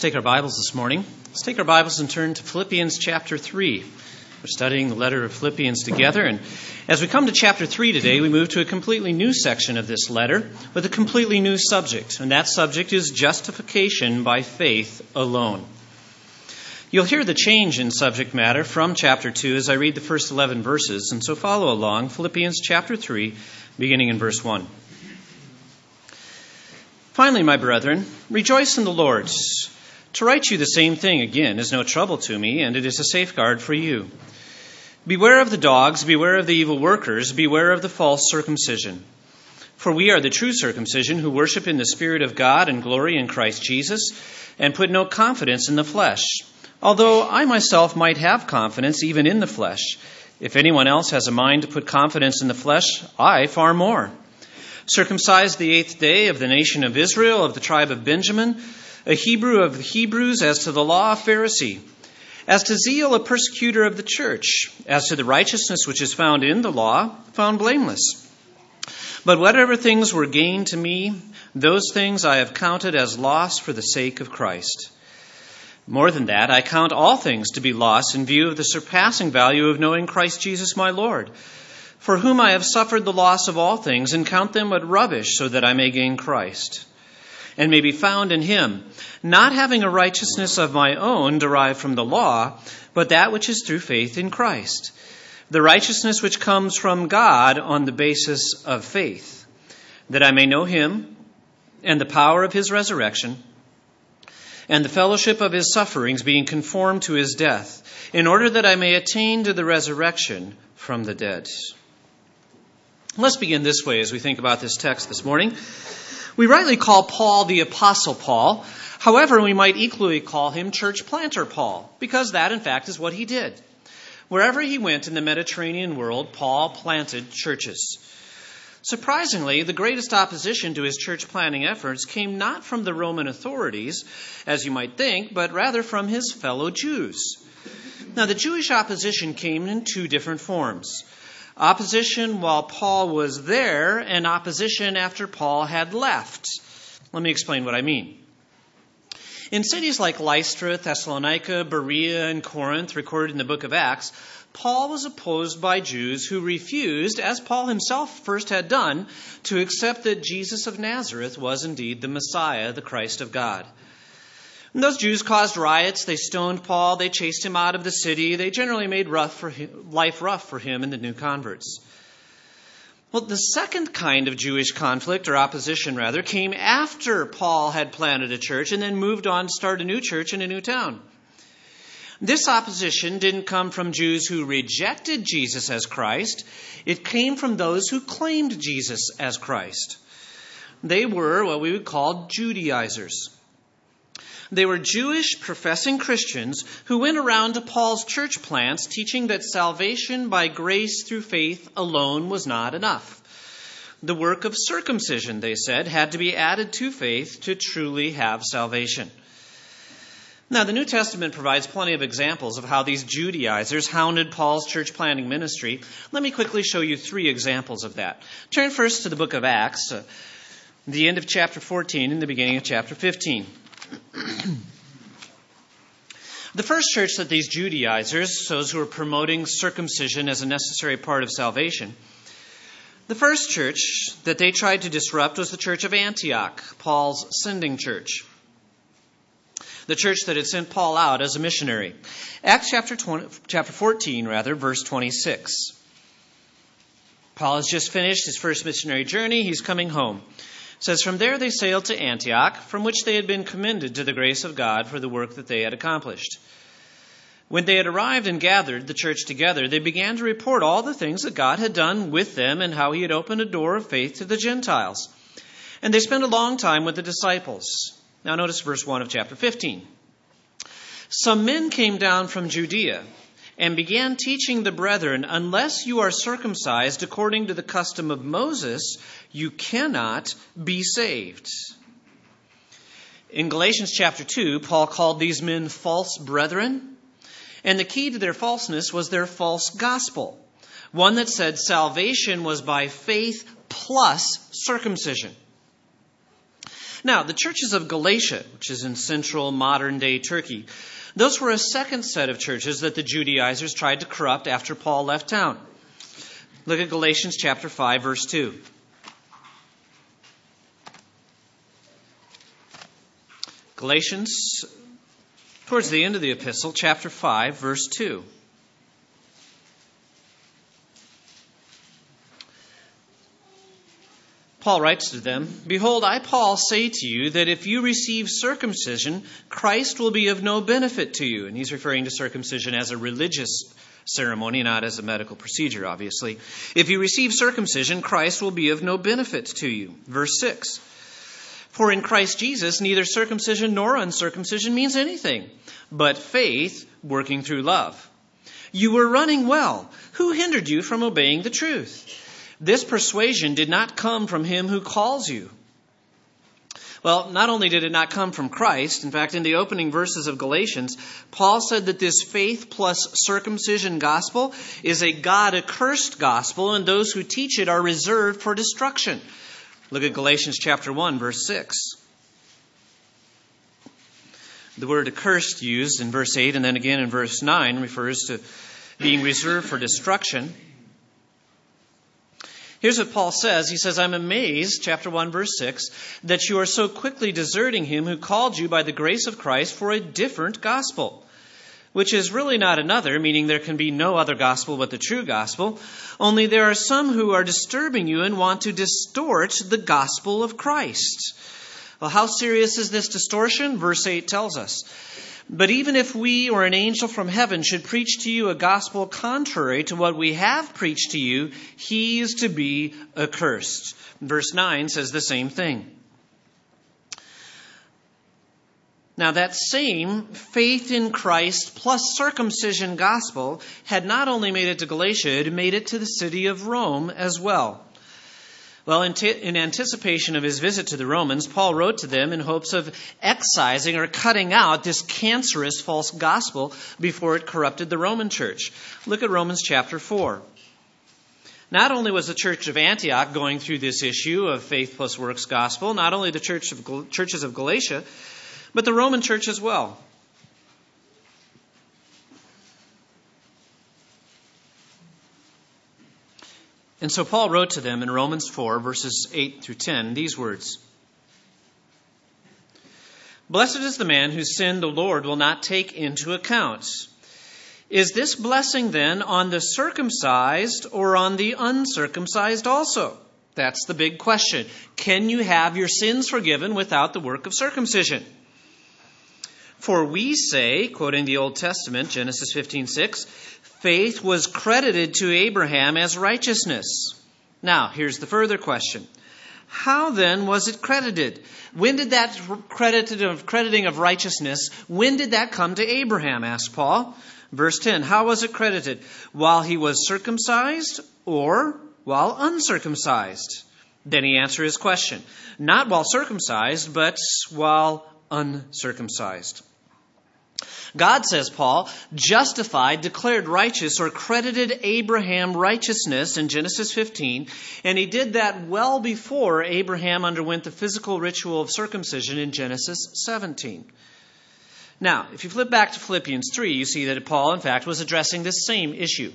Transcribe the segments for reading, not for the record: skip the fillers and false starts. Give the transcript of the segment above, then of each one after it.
Take our Bibles this morning. Let's take our Bibles and turn to Philippians chapter 3. We're studying the letter of Philippians together, and as we come to chapter 3 today, we move to a completely new section of this letter with a completely new subject, and that subject is justification by faith alone. You'll hear the change in subject matter from chapter 2 as I read the first 11 verses, and so follow along, Philippians chapter 3, beginning in verse 1. Finally, my brethren, rejoice in the Lord. To write you the same thing again is no trouble to me, and it is a safeguard for you. Beware of the dogs, beware of the evil workers, beware of the false circumcision. For we are the true circumcision who worship in the Spirit of God and glory in Christ Jesus, and put no confidence in the flesh. Although I myself might have confidence even in the flesh. If anyone else has a mind to put confidence in the flesh, I far more. Circumcised the 8th day of the nation of Israel, of the tribe of Benjamin, a Hebrew of the Hebrews, as to the law, a Pharisee, as to zeal, a persecutor of the church, as to the righteousness which is found in the law, found blameless. But whatever things were gained to me, those things I have counted as loss for the sake of Christ. More than that, I count all things to be loss in view of the surpassing value of knowing Christ Jesus my Lord, for whom I have suffered the loss of all things, and count them but rubbish, so that I may gain Christ, and may be found in him, not having a righteousness of my own derived from the law, but that which is through faith in Christ, the righteousness which comes from God on the basis of faith, that I may know him and the power of his resurrection and the fellowship of his sufferings, being conformed to his death, in order that I may attain to the resurrection from the dead. Let's begin this way as we think about this text this morning. We rightly call Paul the Apostle Paul. However, we might equally call him Church Planter Paul, because that, in fact, is what he did. Wherever he went in the Mediterranean world, Paul planted churches. Surprisingly, the greatest opposition to his church planting efforts came not from the Roman authorities, as you might think, but rather from his fellow Jews. Now, the Jewish opposition came in two different forms. Opposition while Paul was there, and opposition after Paul had left. Let me explain what I mean. In cities like Lystra, Thessalonica, Berea, and Corinth, recorded in the book of Acts, Paul was opposed by Jews who refused, as Paul himself first had done, to accept that Jesus of Nazareth was indeed the Messiah, the Christ of God. And those Jews caused riots. They stoned Paul. They chased him out of the city. They generally made life rough for him and the new converts. Well, the second kind of Jewish conflict, or opposition rather, came after Paul had planted a church and then moved on to start a new church in a new town. This opposition didn't come from Jews who rejected Jesus as Christ. It came from those who claimed Jesus as Christ. They were what we would call Judaizers. They were Jewish professing Christians who went around to Paul's church plants teaching that salvation by grace through faith alone was not enough. The work of circumcision, they said, had to be added to faith to truly have salvation. Now, the New Testament provides plenty of examples of how these Judaizers hounded Paul's church planting ministry. Let me quickly show you 3 examples of that. Turn first to the book of Acts, the end of chapter 14 and the beginning of chapter 15. The first church that these Judaizers, those who were promoting circumcision as a necessary part of salvation, the first church that they tried to disrupt was the church of Antioch, Paul's sending church. The church that had sent Paul out as a missionary. Acts chapter 14, verse 26. Paul has just finished his first missionary journey. He's coming home. It says, from there they sailed to Antioch, from which they had been commended to the grace of God for the work that they had accomplished. When they had arrived and gathered the church together, they began to report all the things that God had done with them and how he had opened a door of faith to the Gentiles. And they spent a long time with the disciples. Now notice verse 1 of chapter 15. Some men came down from Judea and began teaching the brethren, unless you are circumcised according to the custom of Moses, you cannot be saved. In Galatians chapter 2, Paul called these men false brethren, and the key to their falseness was their false gospel, one that said salvation was by faith plus circumcision. Now, the churches of Galatia, which is in central modern-day Turkey, those were a second set of churches that the Judaizers tried to corrupt after Paul left town. Look at Galatians chapter 5, verse 2. Galatians, towards the end of the epistle, chapter 5, verse 2. Paul writes to them, "Behold, I, Paul, say to you that if you receive circumcision, Christ will be of no benefit to you." And he's referring to circumcision as a religious ceremony, not as a medical procedure, obviously. "If you receive circumcision, Christ will be of no benefit to you." Verse 6. "For in Christ Jesus, neither circumcision nor uncircumcision means anything, but faith working through love. You were running well. Who hindered you from obeying the truth? This persuasion did not come from him who calls you." Well, not only did it not come from Christ, in fact, in the opening verses of Galatians, Paul said that this faith plus circumcision gospel is a God-accursed gospel, and those who teach it are reserved for destruction. Look at Galatians chapter 1, verse 6. The word accursed used in verse 8 and then again in verse 9 refers to being reserved for destruction. Here's what Paul says. He says, "I'm amazed," chapter 1, verse 6, "that you are so quickly deserting him who called you by the grace of Christ for a different gospel," which is really not another, meaning there can be no other gospel but the true gospel. "Only there are some who are disturbing you and want to distort the gospel of Christ." Well, how serious is this distortion? Verse 8 tells us, "But even if we or an angel from heaven should preach to you a gospel contrary to what we have preached to you, he is to be accursed." Verse 9 says the same thing. Now, that same faith in Christ plus circumcision gospel had not only made it to Galatia, it made it to the city of Rome as well. Well, in anticipation of his visit to the Romans, Paul wrote to them in hopes of excising or cutting out this cancerous false gospel before it corrupted the Roman church. Look at Romans chapter 4. Not only was the church of Antioch going through this issue of faith plus works gospel, not only the churches of Galatia, but the Roman church as well. And so Paul wrote to them in Romans 4, verses 8 through 10, these words, "Blessed is the man whose sin the Lord will not take into account. Is this blessing then on the circumcised or on the uncircumcised also?" That's the big question. Can you have your sins forgiven without the work of circumcision? "For we say," quoting the Old Testament, Genesis 15:6, "faith was credited to Abraham as righteousness." Now, here's the further question. How then was it credited? When did that crediting of righteousness, when did that come to Abraham, asked Paul. Verse 10, how was it credited? While he was circumcised or while uncircumcised? Then he answered his question. Not while circumcised, but while uncircumcised. God, says Paul, justified, declared righteous, or credited Abraham righteousness in Genesis 15, and he did that well before Abraham underwent the physical ritual of circumcision in Genesis 17. Now, if you flip back to Philippians 3, you see that Paul, in fact, was addressing this same issue.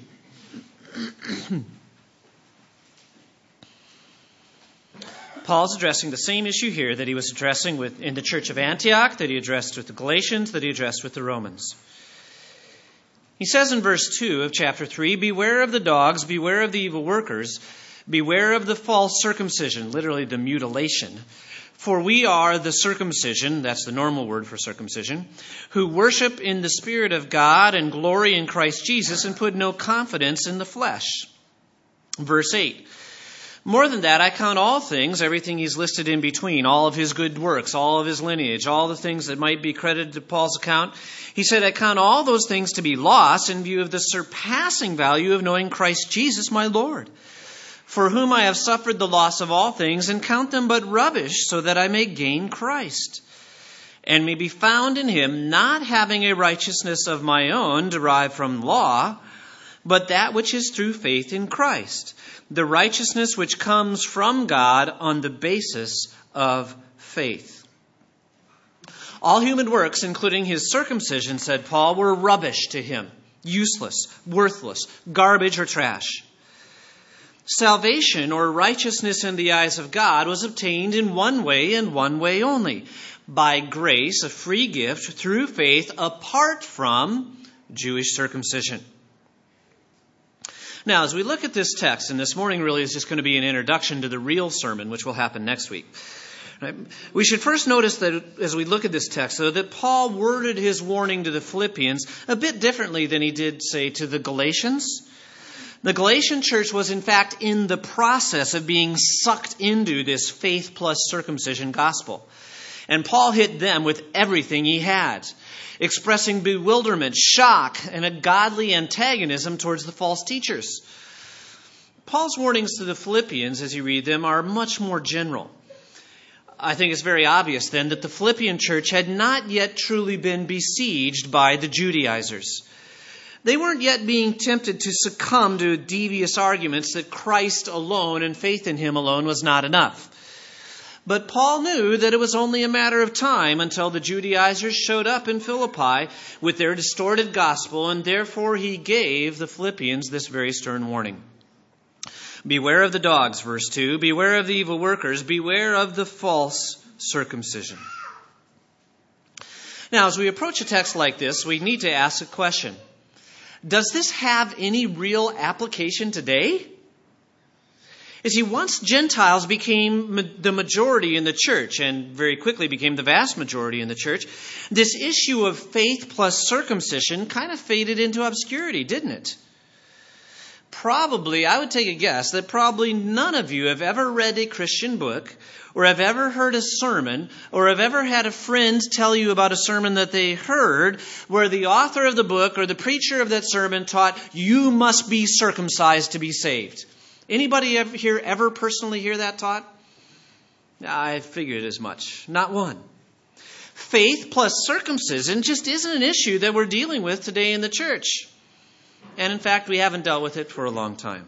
Paul's addressing the same issue here that he was addressing in the church of Antioch, that he addressed with the Galatians, that he addressed with the Romans. He says in verse 2 of chapter 3, beware of the dogs, beware of the evil workers, beware of the false circumcision, literally the mutilation. For we are the circumcision, that's the normal word for circumcision, who worship in the Spirit of God and glory in Christ Jesus and put no confidence in the flesh. Verse 8. More than that, I count all things, everything he's listed in between, all of his good works, all of his lineage, all the things that might be credited to Paul's account. He said, I count all those things to be lost in view of the surpassing value of knowing Christ Jesus, my Lord, for whom I have suffered the loss of all things and count them but rubbish so that I may gain Christ and may be found in him, not having a righteousness of my own derived from law, but that which is through faith in Christ, the righteousness which comes from God on the basis of faith. All human works, including his circumcision, said Paul, were rubbish to him, useless, worthless, garbage or trash. Salvation, or righteousness in the eyes of God, was obtained in one way and one way only, by grace, a free gift through faith, apart from Jewish circumcision. Now, as we look at this text, and this morning really is just going to be an introduction to the real sermon, which will happen next week. Right? We should first notice that as we look at this text, though, that Paul worded his warning to the Philippians a bit differently than he did, say, to the Galatians. The Galatian church was, in fact, in the process of being sucked into this faith plus circumcision gospel. And Paul hit them with everything he had, expressing bewilderment, shock, and a godly antagonism towards the false teachers. Paul's warnings to the Philippians, as you read them, are much more general. I think it's very obvious then that the Philippian church had not yet truly been besieged by the Judaizers. They weren't yet being tempted to succumb to devious arguments that Christ alone and faith in him alone was not enough. But Paul knew that it was only a matter of time until the Judaizers showed up in Philippi with their distorted gospel, and therefore he gave the Philippians this very stern warning. Beware of the dogs, verse 2. Beware of the evil workers. Beware of the false circumcision. Now, as we approach a text like this, we need to ask a question. Does this have any real application today? You see, once Gentiles became the majority in the church, and very quickly became the vast majority in the church, this issue of faith plus circumcision kind of faded into obscurity, didn't it? Probably, I would take a guess that probably none of you have ever read a Christian book, or have ever heard a sermon, or have ever had a friend tell you about a sermon that they heard, where the author of the book or the preacher of that sermon taught, you must be circumcised to be saved. Anybody ever personally hear that taught? I figured as much. Not one. Faith plus circumcision just isn't an issue that we're dealing with today in the church. And in fact, we haven't dealt with it for a long time.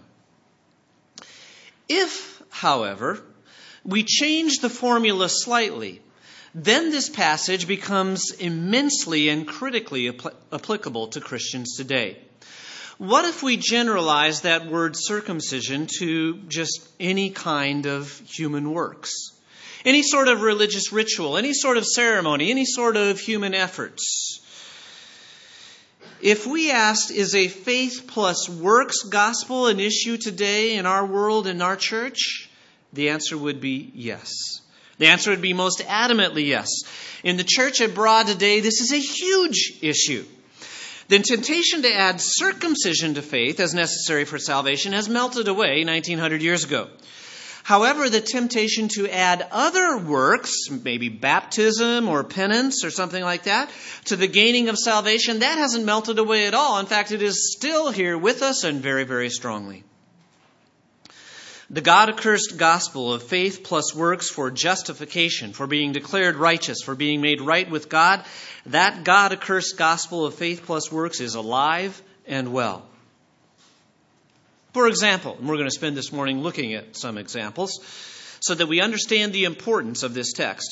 If, however, we change the formula slightly, then this passage becomes immensely and critically applicable to Christians today. What if we generalize that word circumcision to just any kind of human works? Any sort of religious ritual, any sort of ceremony, any sort of human efforts. If we asked, is a faith plus works gospel an issue today in our world, in our church? The answer would be yes. The answer would be most adamantly yes. In the church at Broad today, this is a huge issue. The temptation to add circumcision to faith as necessary for salvation has melted away 1900 years ago. However, the temptation to add other works, maybe baptism or penance or something like that, to the gaining of salvation, that hasn't melted away at all. In fact, it is still here with us and very, very strongly. The God-accursed gospel of faith plus works for justification, for being declared righteous, for being made right with God, that God-accursed gospel of faith plus works is alive and well. For example, and we're going to spend this morning looking at some examples so that we understand the importance of this text.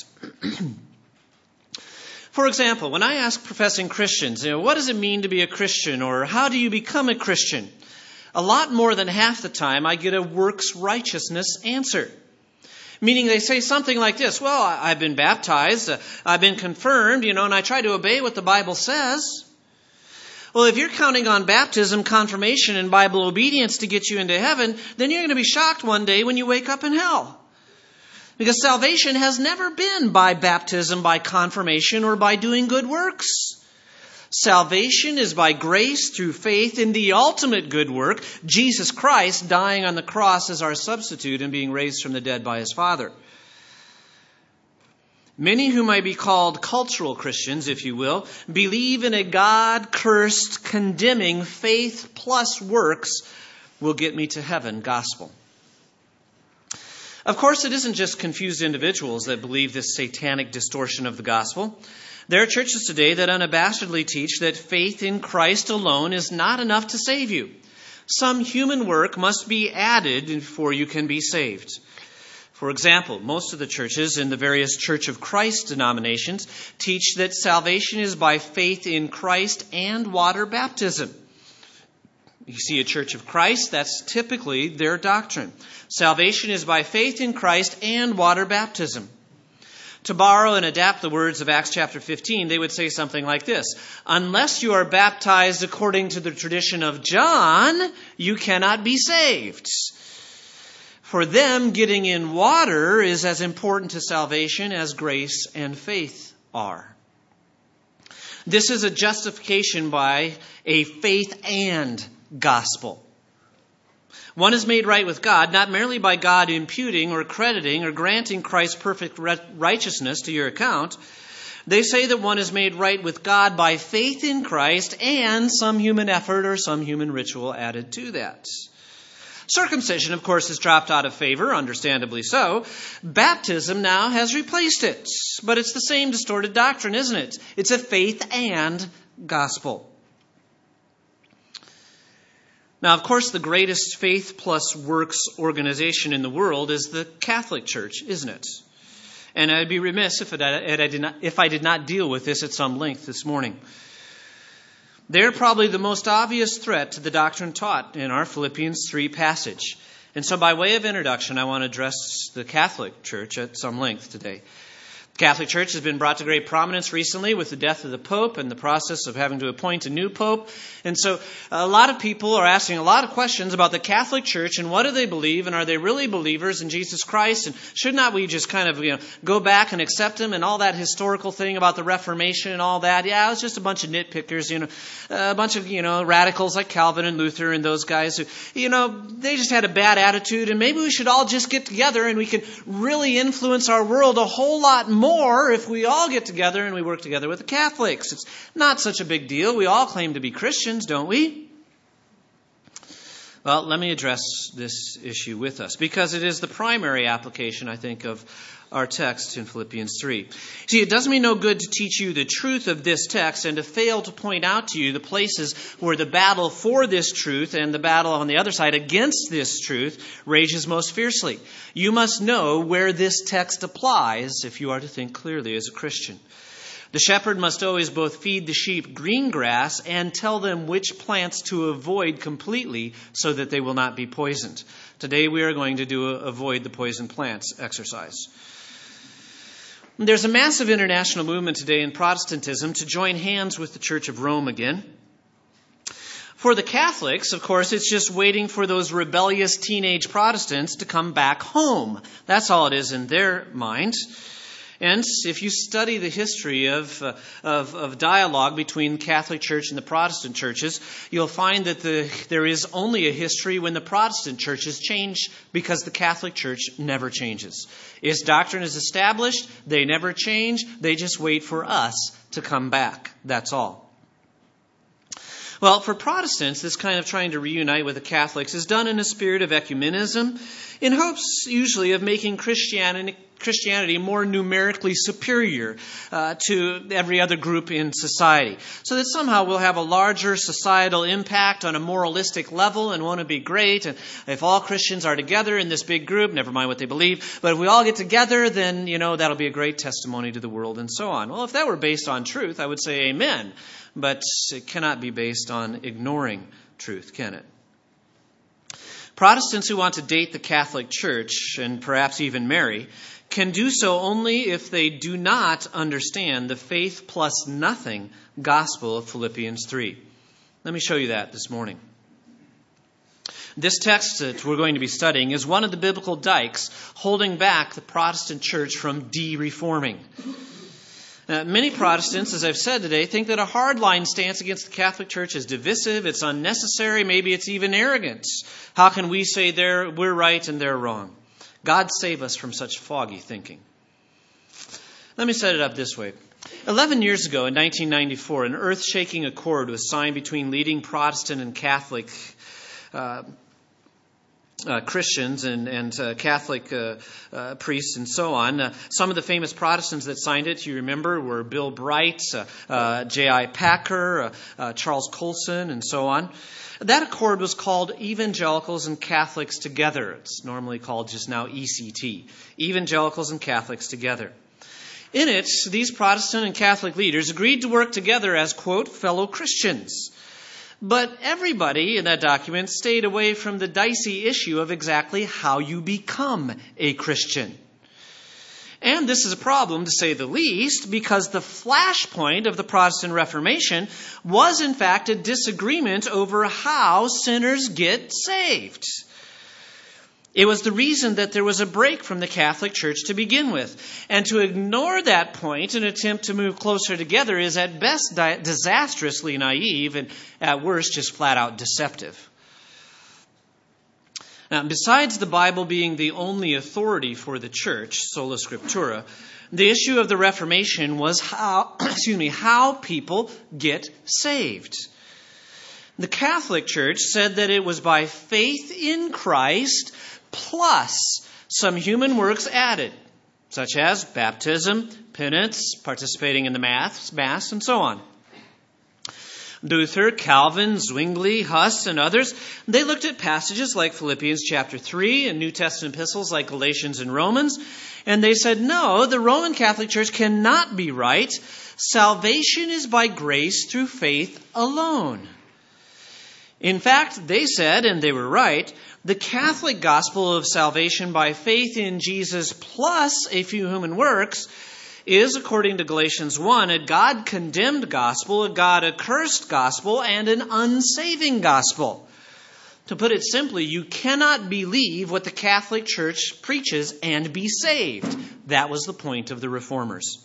For example, when I ask professing Christians, what does it mean to be a Christian, or how do you become a Christian? A lot more than half the time I get a works righteousness answer. Meaning they say something like this, well, I've been baptized, I've been confirmed, and I try to obey what the Bible says. Well, if you're counting on baptism, confirmation, and Bible obedience to get you into heaven, then you're going to be shocked one day when you wake up in hell. Because salvation has never been by baptism, by confirmation, or by doing good works. Salvation is by grace through faith in the ultimate good work, Jesus Christ dying on the cross as our substitute and being raised from the dead by his Father. Many who might be called cultural Christians, if you will, believe in a God-cursed, condemning faith plus works will get me to heaven gospel. Of course, it isn't just confused individuals that believe this satanic distortion of the gospel. There are churches today that unabashedly teach that faith in Christ alone is not enough to save you. Some human work must be added before you can be saved. For example, most of the churches in the various Church of Christ denominations teach that salvation is by faith in Christ and water baptism. You see a Church of Christ, that's typically their doctrine. Salvation is by faith in Christ and water baptism. To borrow and adapt the words of Acts chapter 15, they would say something like this: unless you are baptized according to the tradition of John, you cannot be saved. For them, getting in water is as important to salvation as grace and faith are. This is a justification by a faith and gospel. One is made right with God, not merely by God imputing or crediting or granting Christ's perfect righteousness to your account. They say that one is made right with God by faith in Christ and some human effort or some human ritual added to that. Circumcision, of course, has dropped out of favor, understandably so. Baptism now has replaced it. But it's the same distorted doctrine, isn't it? It's a faith and gospel. Now, of course, the greatest faith plus works organization in the world is the Catholic Church, isn't it? And I'd be remiss if I did not deal with this at some length this morning. They're probably the most obvious threat to the doctrine taught in our Philippians 3 passage. And so by way of introduction, I want to address the Catholic Church at some length today. The Catholic Church has been brought to great prominence recently with the death of the Pope and the process of having to appoint a new Pope. And so a lot of people are asking a lot of questions about the Catholic Church and what do they believe and are they really believers in Jesus Christ? And should not we just kind of go back and accept Him and all that historical thing about the Reformation and all that? Yeah, it was just a bunch of nitpickers, a bunch of, radicals like Calvin and Luther and those guys who, they just had a bad attitude and maybe we should all just get together and we can really influence our world a whole lot more if we all get together and we work together with the Catholics. It's not such a big deal. We all claim to be Christians, don't we? Well, let me address this issue with us because it is the primary application, I think, of our text in Philippians 3. See, it does me no good to teach you the truth of this text and to fail to point out to you the places where the battle for this truth and the battle on the other side against this truth rages most fiercely. You must know where this text applies if you are to think clearly as a Christian. The shepherd must always both feed the sheep green grass and tell them which plants to avoid completely so that they will not be poisoned. Today we are going to do avoid the poison plants exercise. There's a massive international movement today in Protestantism to join hands with the Church of Rome again. For the Catholics, of course, it's just waiting for those rebellious teenage Protestants to come back home. That's all it is in their mind. And if you study the history of dialogue between the Catholic Church and the Protestant churches, you'll find that there is only a history when the Protestant churches change because the Catholic Church never changes. Its doctrine is established. They never change. They just wait for us to come back. That's all. Well, for Protestants, this kind of trying to reunite with the Catholics is done in a spirit of ecumenism, in hopes usually of making Christianity more numerically superior to every other group in society. So that somehow we'll have a larger societal impact on a moralistic level and won't it be great? And if all Christians are together in this big group, never mind what they believe, but if we all get together, then, that'll be a great testimony to the world and so on. Well, if that were based on truth, I would say amen. But it cannot be based on ignoring truth, can it? Protestants who want to date the Catholic Church, and perhaps even marry, can do so only if they do not understand the faith plus nothing gospel of Philippians 3. Let me show you that this morning. This text that we're going to be studying is one of the biblical dikes holding back the Protestant church from de-reforming. Many Protestants, as I've said today, think that a hardline stance against the Catholic Church is divisive, it's unnecessary, maybe it's even arrogant. How can we say we're right and they're wrong? God save us from such foggy thinking. Let me set it up this way. 11 years ago, in 1994, an earth-shaking accord was signed between leading Protestant and Catholic Christians and Catholic priests and so on. Some of the famous Protestants that signed it, you remember, were Bill Bright, J.I. Packer, Charles Colson, and so on. That accord was called Evangelicals and Catholics Together. It's normally called just now ECT, Evangelicals and Catholics Together. In it, these Protestant and Catholic leaders agreed to work together as, quote, fellow Christians. But everybody in that document stayed away from the dicey issue of exactly how you become a Christian. And this is a problem, to say the least, because the flashpoint of the Protestant Reformation was, in fact, a disagreement over how sinners get saved. It was the reason that there was a break from the Catholic Church to begin with. And to ignore that point and attempt to move closer together is at best disastrously naive and at worst just flat out deceptive. Now, besides the Bible being the only authority for the church, sola scriptura, the issue of the Reformation was how people get saved. The Catholic Church said that it was by faith in Christ plus some human works added, such as baptism, penance, participating in the Mass, and so on. Luther, Calvin, Zwingli, Huss, and others, they looked at passages like Philippians chapter 3 and New Testament epistles like Galatians and Romans, and they said, no, the Roman Catholic Church cannot be right. Salvation is by grace through faith alone. In fact, they said, and they were right, the Catholic gospel of salvation by faith in Jesus plus a few human works is, according to Galatians 1, a God-condemned gospel, a God-accursed gospel, and an unsaving gospel. To put it simply, you cannot believe what the Catholic Church preaches and be saved. That was the point of the Reformers.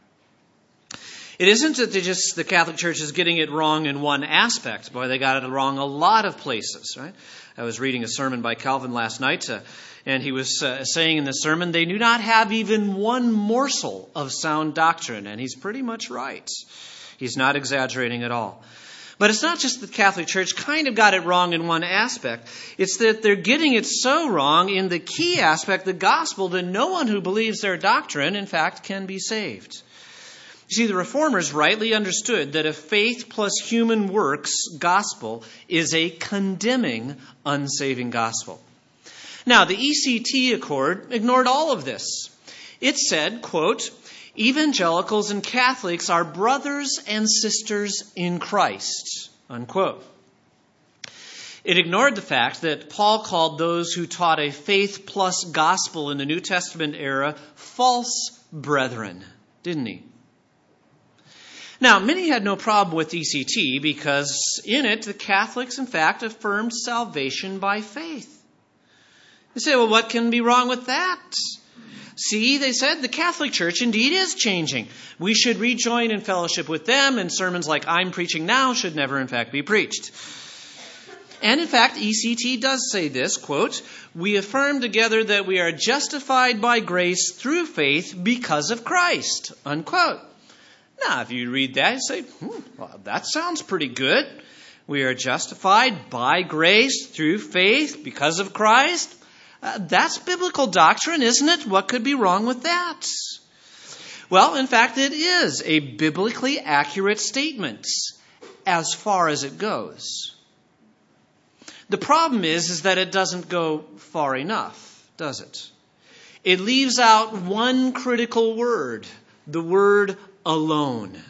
It isn't that the Catholic Church is getting it wrong in one aspect. Boy, they got it wrong a lot of places, right? I was reading a sermon by Calvin last night, and he was saying in the sermon, they do not have even one morsel of sound doctrine, and he's pretty much right. He's not exaggerating at all. But it's not just the Catholic Church kind of got it wrong in one aspect. It's that they're getting it so wrong in the key aspect, the gospel, that no one who believes their doctrine, in fact, can be saved. You see, the Reformers rightly understood that a faith plus human works gospel is a condemning, unsaving gospel. Now, the ECT Accord ignored all of this. It said, quote, evangelicals and Catholics are brothers and sisters in Christ, unquote. It ignored the fact that Paul called those who taught a faith plus gospel in the New Testament era false brethren, didn't he? Now, many had no problem with ECT because in it, the Catholics, in fact, affirmed salvation by faith. They say, well, what can be wrong with that? See, they said, the Catholic Church indeed is changing. We should rejoin in fellowship with them, and sermons like I'm preaching now should never, in fact, be preached. And in fact, ECT does say this, quote, we affirm together that we are justified by grace through faith because of Christ, unquote. Now, if you read that, you say, well, that sounds pretty good. We are justified by grace through faith because of Christ. That's biblical doctrine, isn't it? What could be wrong with that? Well, in fact, it is a biblically accurate statement as far as it goes. The problem is that it doesn't go far enough, does it? It leaves out one critical word, the word alone.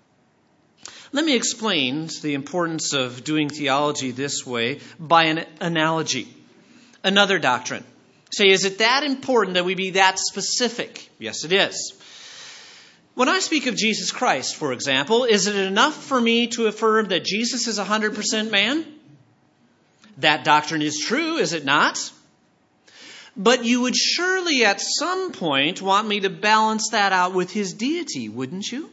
Let me explain the importance of doing theology this way by an analogy. Another doctrine. Say, is it that important that we be that specific? Yes, it is. When I speak of Jesus Christ, for example, is it enough for me to affirm that Jesus is 100% man? That doctrine is true, is it not? But you would surely at some point want me to balance that out with his deity, wouldn't you?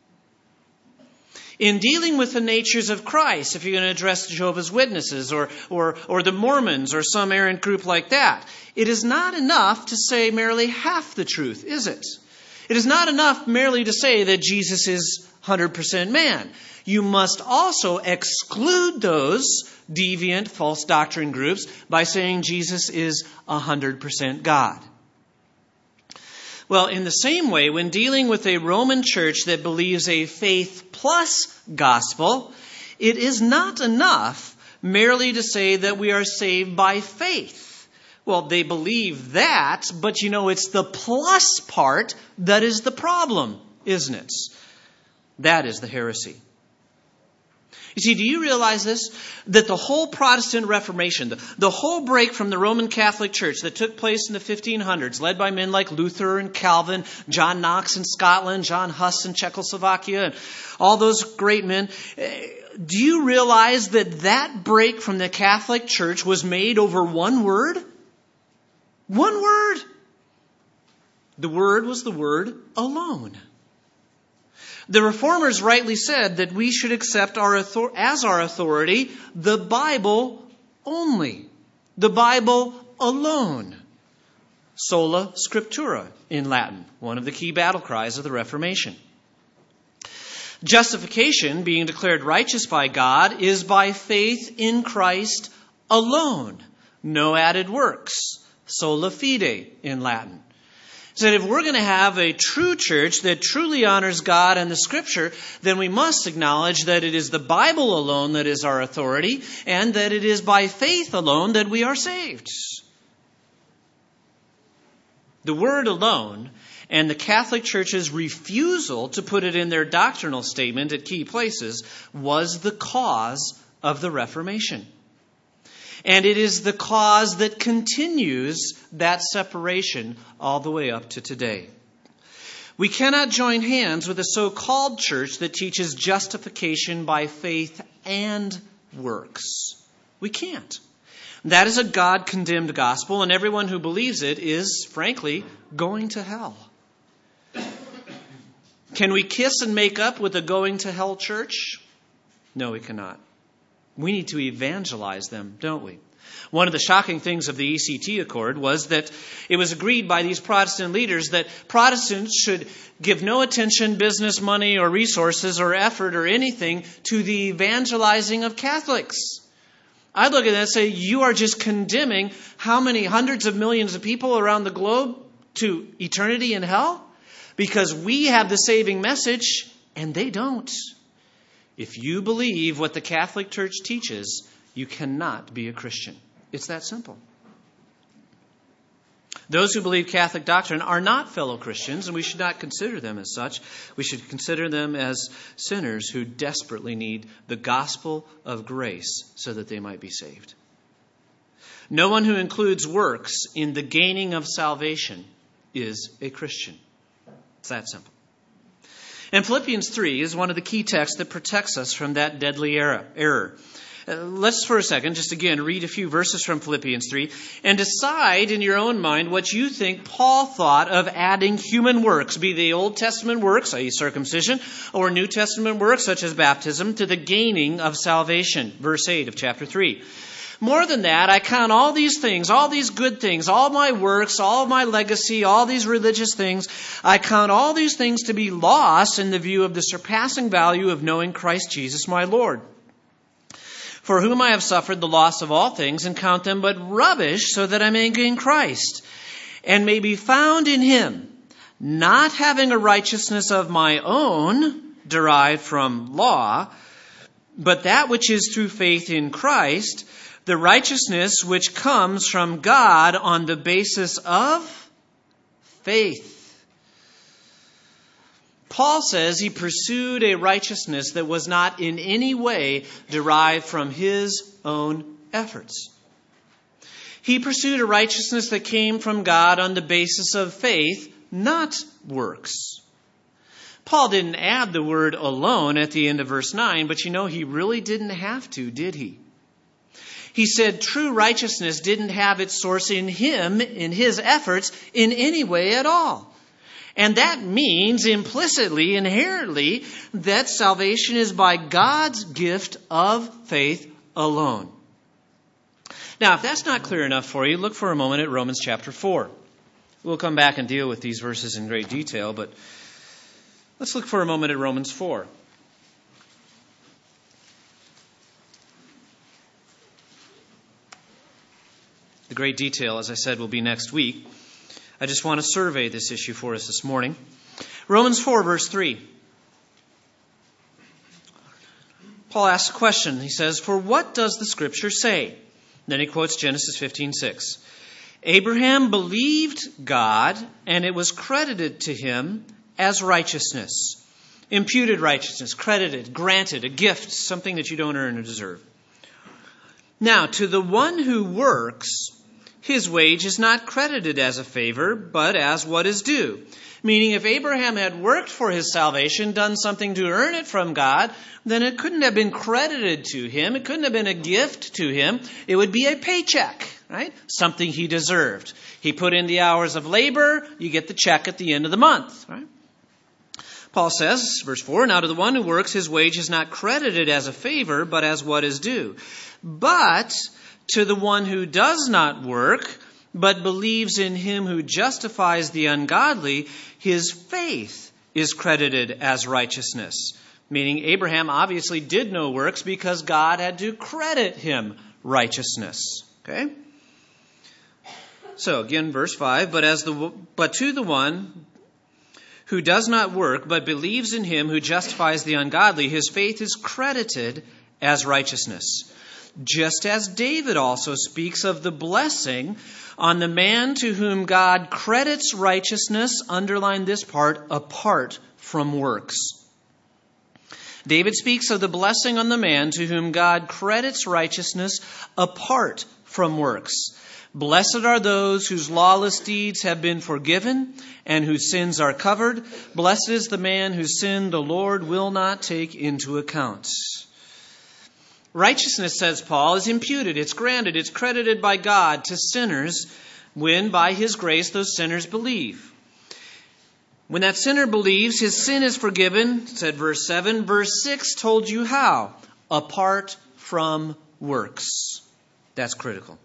In dealing with the natures of Christ, if you're going to address Jehovah's Witnesses or the Mormons or some errant group like that, it is not enough to say merely half the truth, is it? It is not enough merely to say that Jesus is 100% man. You must also exclude those deviant false doctrine groups by saying Jesus is 100% God. Well, in the same way, when dealing with a Roman church that believes a faith plus gospel, it is not enough merely to say that we are saved by faith. Well, they believe that, but it's the plus part that is the problem, isn't it? That is the heresy. You see, do you realize this? That the whole Protestant Reformation, the whole break from the Roman Catholic Church that took place in the 1500s, led by men like Luther and Calvin, John Knox in Scotland, John Huss in Czechoslovakia, and all those great men, do you realize that that break from the Catholic Church was made over one word? One word. The word was the word alone. The Reformers rightly said that we should accept as our authority the Bible only. The Bible alone. Sola Scriptura in Latin, one of the key battle cries of the Reformation. Justification, being declared righteous by God, is by faith in Christ alone. No added works. Sola fide in Latin. So that if we're going to have a true church that truly honors God and the Scripture, then we must acknowledge that it is the Bible alone that is our authority, and that it is by faith alone that we are saved. The word alone, and the Catholic Church's refusal to put it in their doctrinal statement at key places, was the cause of the Reformation. And it is the cause that continues that separation all the way up to today. We cannot join hands with a so-called church that teaches justification by faith and works. We can't. That is a God-condemned gospel, and everyone who believes it is, frankly, going to hell. Can we kiss and make up with a going-to-hell church? No, we cannot. We need to evangelize them, don't we? One of the shocking things of the ECT Accord was that it was agreed by these Protestant leaders that Protestants should give no attention, business, money, or resources, or effort, or anything to the evangelizing of Catholics. I look at that and say, you are just condemning how many hundreds of millions of people around the globe to eternity in hell? Because we have the saving message, and they don't. If you believe what the Catholic Church teaches, you cannot be a Christian. It's that simple. Those who believe Catholic doctrine are not fellow Christians, and we should not consider them as such. We should consider them as sinners who desperately need the gospel of grace so that they might be saved. No one who includes works in the gaining of salvation is a Christian. It's that simple. And Philippians 3 is one of the key texts that protects us from that deadly error. Let's for a second just again read a few verses from Philippians 3 and decide in your own mind what you think Paul thought of adding human works, be they Old Testament works, i.e. circumcision, or New Testament works such as baptism, to the gaining of salvation. Verse 8 of chapter 3. More than that, I count all these things, all these good things, all my works, all my legacy, all these religious things, I count all these things to be lost in the view of the surpassing value of knowing Christ Jesus my Lord, for whom I have suffered the loss of all things, and count them but rubbish, so that I may gain Christ, and may be found in him, not having a righteousness of my own, derived from law, but that which is through faith in Christ, the righteousness which comes from God on the basis of faith. Paul says he pursued a righteousness that was not in any way derived from his own efforts. He pursued a righteousness that came from God on the basis of faith, not works. Paul didn't add the word alone at the end of verse 9, but he really didn't have to, did he? He said true righteousness didn't have its source in him, in his efforts, in any way at all. And that means implicitly, inherently, that salvation is by God's gift of faith alone. Now, if that's not clear enough for you, look for a moment at Romans chapter 4. We'll come back and deal with these verses in great detail, but Let's look for a moment at Romans 4. The great detail, as I said, will be next week. I just want to survey this issue for us this morning. Romans 4, verse 3. Paul asks a question. He says, "For what does the Scripture say?" Then he quotes Genesis 15:6. "Abraham believed God, and it was credited to him as righteousness." Imputed righteousness, credited, granted, a gift, something that you don't earn or deserve. "Now, to the one who works, his wage is not credited as a favor, but as what is due." Meaning, if Abraham had worked for his salvation, done something to earn it from God, then it couldn't have been credited to him. It couldn't have been a gift to him. It would be a paycheck, right? Something he deserved. He put in the hours of labor, you get the check at the end of the month, right? Paul says, verse 4, "Now to the one who works, his wage is not credited as a favor, but as what is due. But to the one who does not work, but believes in him who justifies the ungodly, his faith is credited as righteousness." Meaning Abraham obviously did no works because God had to credit him righteousness. Okay? So again, verse 5, but to the one who does not work, but believes in him who justifies the ungodly, his faith is credited as righteousness. Just as David also speaks of the blessing on the man to whom God credits righteousness, underline this part, apart from works. David speaks of the blessing on the man to whom God credits righteousness apart from works. "Blessed are those whose lawless deeds have been forgiven and whose sins are covered. Blessed is the man whose sin the Lord will not take into account." Righteousness, says Paul, is imputed, it's granted, it's credited by God to sinners when, by his grace, those sinners believe. When that sinner believes, his sin is forgiven, said verse 7. Verse 6 told you how. Apart from works. That's critical.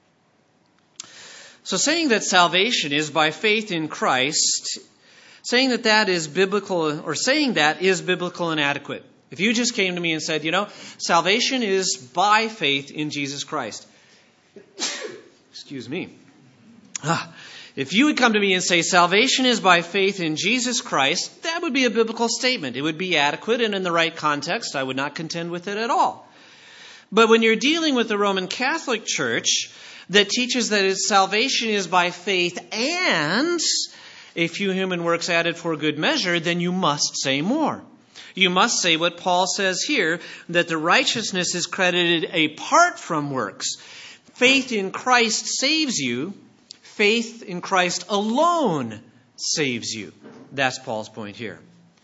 So saying that salvation is by faith in Christ, saying that is biblical and adequate. If you just came to me and said, salvation is by faith in Jesus Christ. Excuse me. If you would come to me and say salvation is by faith in Jesus Christ, that would be a biblical statement. It would be adequate, and in the right context, I would not contend with it at all. But when you're dealing with the Roman Catholic Church that teaches that salvation is by faith and a few human works added for good measure, then you must say more. You must say what Paul says here, that the righteousness is credited apart from works. Faith in Christ saves you. Faith in Christ alone saves you. That's Paul's point here.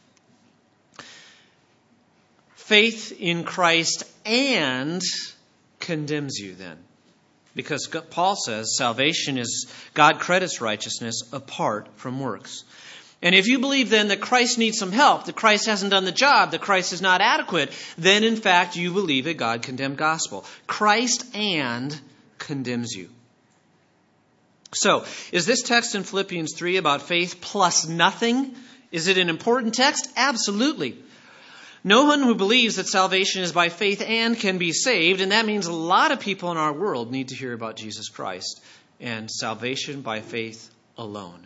Faith in Christ and condemns you then. Because Paul says salvation is, God credits righteousness apart from works. And if you believe then that Christ needs some help, that Christ hasn't done the job, that Christ is not adequate, then in fact you believe a God-condemned gospel. Christ and condemns you. So, is this text in Philippians 3 about faith plus nothing? Is it an important text? Absolutely. No one who believes that salvation is by faith and can be saved, and that means a lot of people in our world need to hear about Jesus Christ and salvation by faith alone.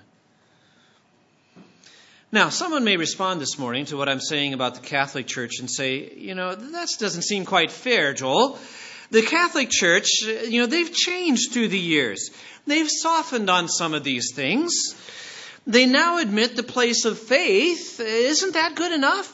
Now, someone may respond this morning to what I'm saying about the Catholic Church and say, that doesn't seem quite fair, Joel. The Catholic Church, they've changed through the years. They've softened on some of these things. They now admit the place of faith. Isn't that good enough?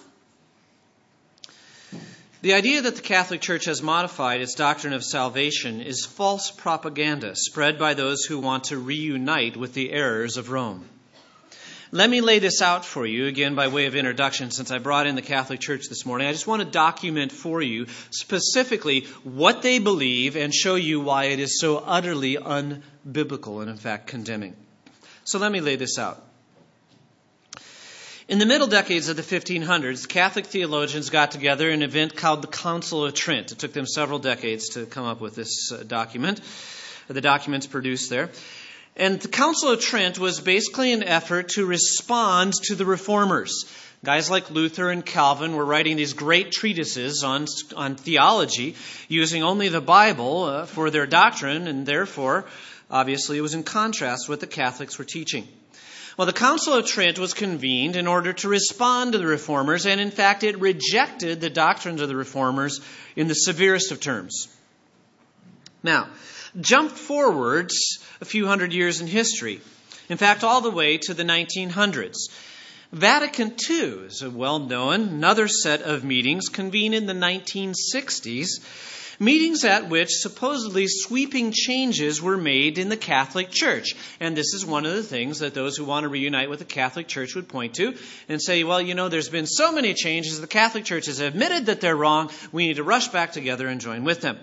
The idea that the Catholic Church has modified its doctrine of salvation is false propaganda spread by those who want to reunite with the errors of Rome. Let me lay this out for you, again, by way of introduction, since I brought in the Catholic Church this morning. I just want to document for you specifically what they believe and show you why it is so utterly unbiblical and, in fact, condemning. So let me lay this out. In the middle decades of the 1500s, Catholic theologians got together in an event called the Council of Trent. It took them several decades to come up with this document, the documents produced there. And the Council of Trent was basically an effort to respond to the Reformers. Guys like Luther and Calvin were writing these great treatises on theology, using only the Bible for their doctrine, and therefore, obviously, it was in contrast with what the Catholics were teaching. Well, the Council of Trent was convened in order to respond to the Reformers, and in fact, it rejected the doctrines of the Reformers in the severest of terms. Now, jump forwards a few hundred years in history. In fact, all the way to the 1900s. Vatican II is a well-known, another set of meetings convened in the 1960s, meetings at which supposedly sweeping changes were made in the Catholic Church. And this is one of the things that those who want to reunite with the Catholic Church would point to and say, well, there's been so many changes, the Catholic Church has admitted that they're wrong, we need to rush back together and join with them.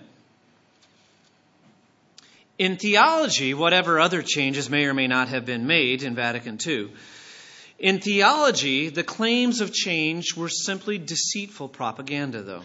In theology, whatever other changes may or may not have been made in Vatican II, in theology, the claims of change were simply deceitful propaganda, though.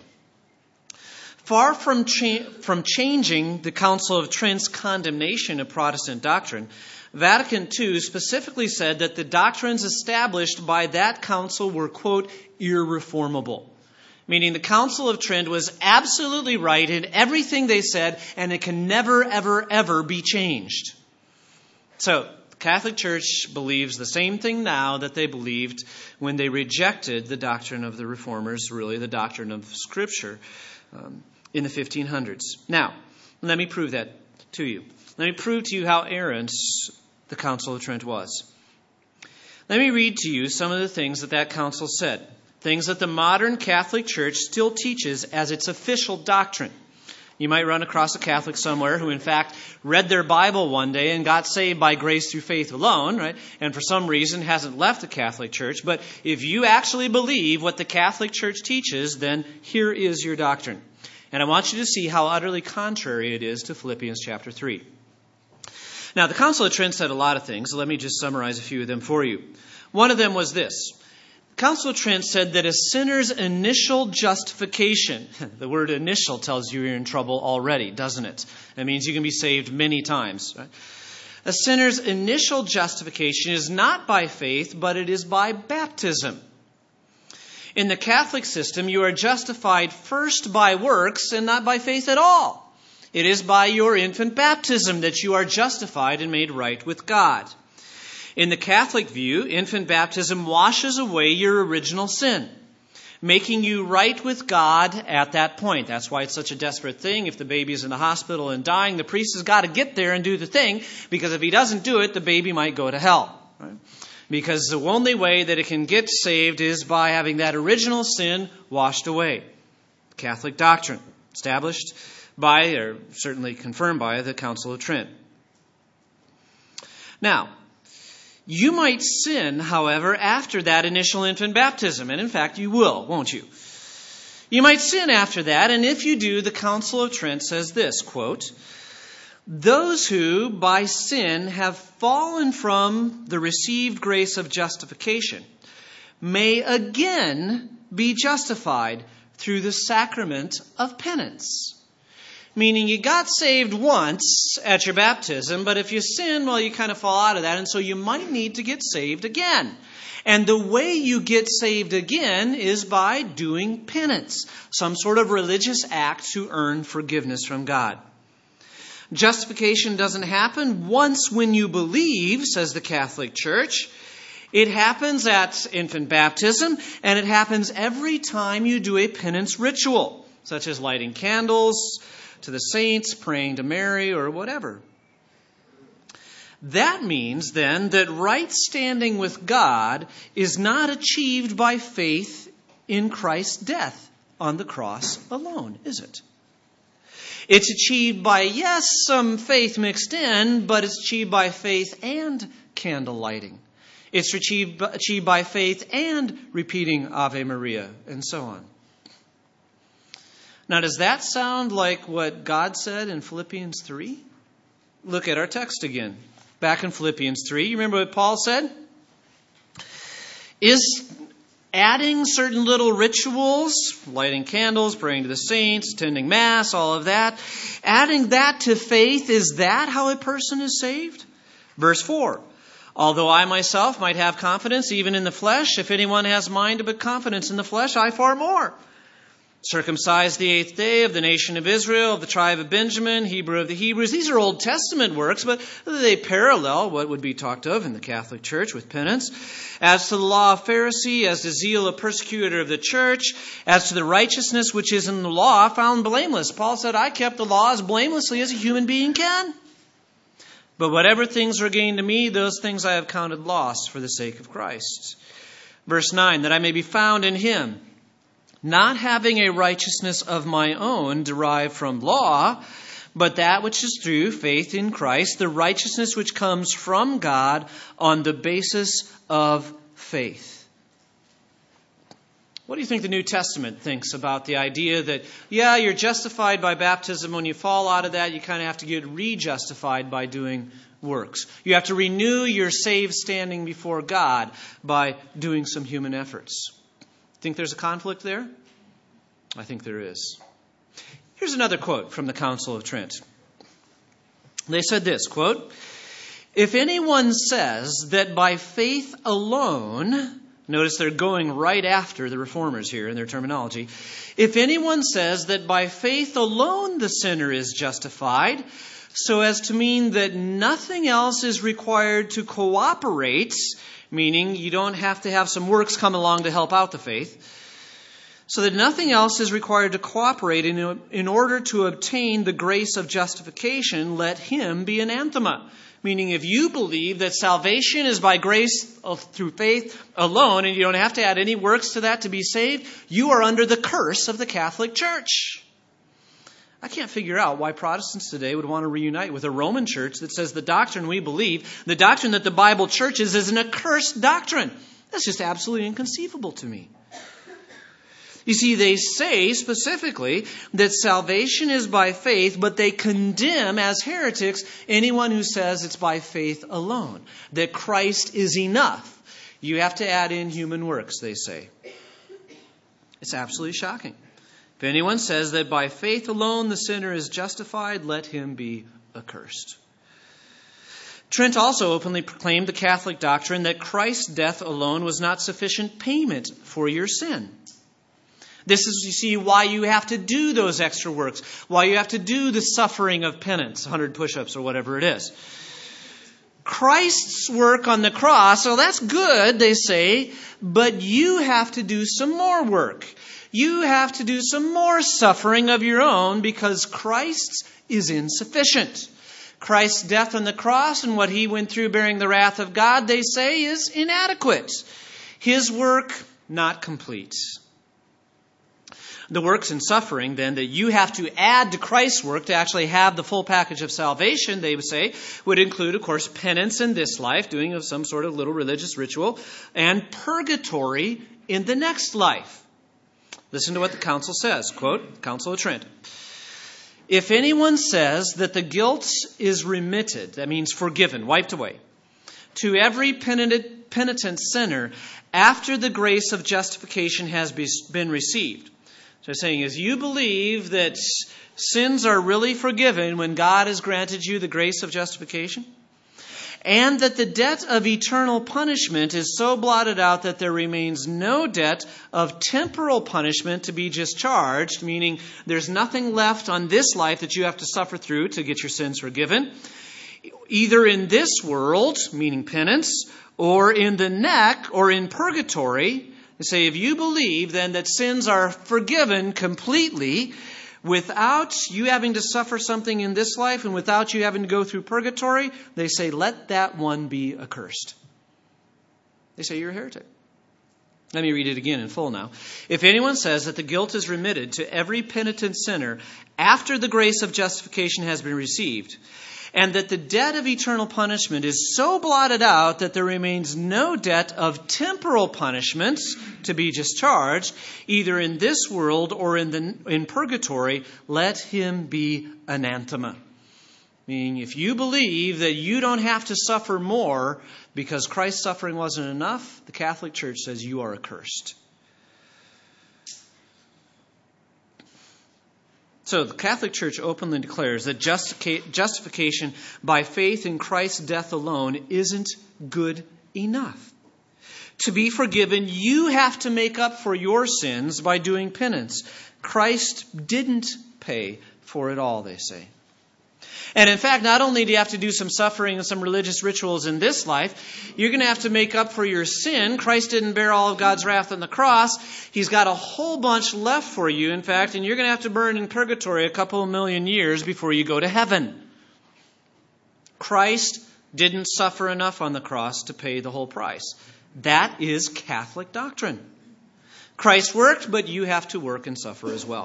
Far from changing the Council of Trent's condemnation of Protestant doctrine, Vatican II specifically said that the doctrines established by that council were, quote, irreformable. Meaning the Council of Trent was absolutely right in everything they said, and it can never, ever, ever be changed. So, the Catholic Church believes the same thing now that they believed when they rejected the doctrine of the Reformers, really the doctrine of Scripture, in the 1500s. Now, let me prove that to you. Let me prove to you how errant the Council of Trent was. Let me read to you some of the things that council said. Things that the modern Catholic Church still teaches as its official doctrine. You might run across a Catholic somewhere who, in fact, read their Bible one day and got saved by grace through faith alone, right? And for some reason hasn't left the Catholic Church. But if you actually believe what the Catholic Church teaches, then here is your doctrine. And I want you to see how utterly contrary it is to Philippians chapter 3. Now, the Council of Trent said a lot of things. So let me just summarize a few of them for you. One of them was this. The Council of Trent said that a sinner's initial justification, the word initial tells you you're in trouble already, doesn't it? That means you can be saved many times. Right? A sinner's initial justification is not by faith, but it is by baptism. In the Catholic system, you are justified first by works and not by faith at all. It is by your infant baptism that you are justified and made right with God. In the Catholic view, infant baptism washes away your original sin, making you right with God at that point. That's why it's such a desperate thing. If the baby is in the hospital and dying, the priest has got to get there and do the thing, because if he doesn't do it, the baby might go to hell. Right? Because the only way that it can get saved is by having that original sin washed away. Catholic doctrine, established by, or certainly confirmed by, the Council of Trent. Now, you might sin, however, after that initial infant baptism. And in fact, you will, won't you? You might sin after that, and if you do, the Council of Trent says this, quote, those who, by sin, have fallen from the received grace of justification may again be justified through the sacrament of penance. Meaning you got saved once at your baptism, but if you sin, well, you kind of fall out of that, and so you might need to get saved again. And the way you get saved again is by doing penance, some sort of religious act to earn forgiveness from God. Justification doesn't happen once when you believe, says the Catholic Church. It happens at infant baptism, and it happens every time you do a penance ritual, such as lighting candles to the saints, praying to Mary, or whatever. That means, then, that right standing with God is not achieved by faith in Christ's death on the cross alone, is it? It's achieved by, yes, some faith mixed in, but it's achieved by faith and candle lighting. It's achieved by faith and repeating Ave Maria, and so on. Now, does that sound like what God said in Philippians 3? Look at our text again. Back in Philippians 3, you remember what Paul said? Is adding certain little rituals, lighting candles, praying to the saints, attending Mass, all of that, adding that to faith, is that how a person is saved? Verse 4, although I myself might have confidence even in the flesh, if anyone has mind to put confidence in the flesh, I far more. Circumcised the 8th day, of the nation of Israel, of the tribe of Benjamin, Hebrew of the Hebrews. These are Old Testament works, but they parallel what would be talked of in the Catholic Church with penance. As to the law of Pharisee, as to zeal a persecutor of the church, as to the righteousness which is in the law, found blameless. Paul said, I kept the law as blamelessly as a human being can. But whatever things were gained to me, those things I have counted loss for the sake of Christ. Verse 9, that I may be found in him, not having a righteousness of my own derived from law, but that which is through faith in Christ, the righteousness which comes from God on the basis of faith. What do you think the New Testament thinks about the idea that, you're justified by baptism. When you fall out of that, you kind of have to get re-justified by doing works. You have to renew your saved standing before God by doing some human efforts. Think there's a conflict there? I think there is. Here's another quote from the Council of Trent. They said this, quote, if anyone says that by faith alone, notice they're going right after the Reformers here in their terminology. If anyone says that by faith alone the sinner is justified, so as to mean that nothing else is required to cooperate, meaning you don't have to have some works come along to help out the faith, so that nothing else is required to cooperate in order to obtain the grace of justification, let him be anathema. Meaning if you believe that salvation is by grace through faith alone, and you don't have to add any works to that to be saved, you are under the curse of the Catholic Church. I can't figure out why Protestants today would want to reunite with a Roman church that says the doctrine we believe, the doctrine that the Bible teaches, is an accursed doctrine. That's just absolutely inconceivable to me. You see, they say specifically that salvation is by faith, but they condemn as heretics anyone who says it's by faith alone, that Christ is enough. You have to add in human works, they say. It's absolutely shocking. If anyone says that by faith alone the sinner is justified, let him be accursed. Trent also openly proclaimed the Catholic doctrine that Christ's death alone was not sufficient payment for your sin. This is, you see, why you have to do those extra works, why you have to do the suffering of penance, 100 push-ups or whatever it is. Christ's work on the cross, well, that's good, they say, but you have to do some more work. You have to do some more suffering of your own because Christ's is insufficient. Christ's death on the cross and what he went through bearing the wrath of God, they say, is inadequate. His work, not complete. The works and suffering, then, that you have to add to Christ's work to actually have the full package of salvation, they would say, would include, of course, penance in this life, doing of some sort of little religious ritual, and purgatory in the next life. Listen to what the council says. Quote, Council of Trent. If anyone says that the guilt is remitted, that means forgiven, wiped away, to every penitent sinner after the grace of justification has been received. So I'm saying is you believe that sins are really forgiven when God has granted you the grace of justification? And that the debt of eternal punishment is so blotted out that there remains no debt of temporal punishment to be discharged, meaning there's nothing left on this life that you have to suffer through to get your sins forgiven, either in this world, meaning penance, or in the next, or in purgatory. They say, if you believe then that sins are forgiven completely without you having to suffer something in this life and without you having to go through purgatory, they say, let that one be accursed. They say you're a heretic. Let me read it again in full now. If anyone says that the guilt is remitted to every penitent sinner after the grace of justification has been received, and that the debt of eternal punishment is so blotted out that there remains no debt of temporal punishments to be discharged, either in this world or in purgatory, let him be anathema. Meaning, if you believe that you don't have to suffer more because Christ's suffering wasn't enough, the Catholic Church says you are accursed. So the Catholic Church openly declares that justification by faith in Christ's death alone isn't good enough. To be forgiven, you have to make up for your sins by doing penance. Christ didn't pay for it all, they say. And in fact, not only do you have to do some suffering and some religious rituals in this life, you're going to have to make up for your sin. Christ didn't bear all of God's wrath on the cross. He's got a whole bunch left for you, in fact, and you're going to have to burn in purgatory a couple of million years before you go to heaven. Christ didn't suffer enough on the cross to pay the whole price. That is Catholic doctrine. Christ worked, but you have to work and suffer as well.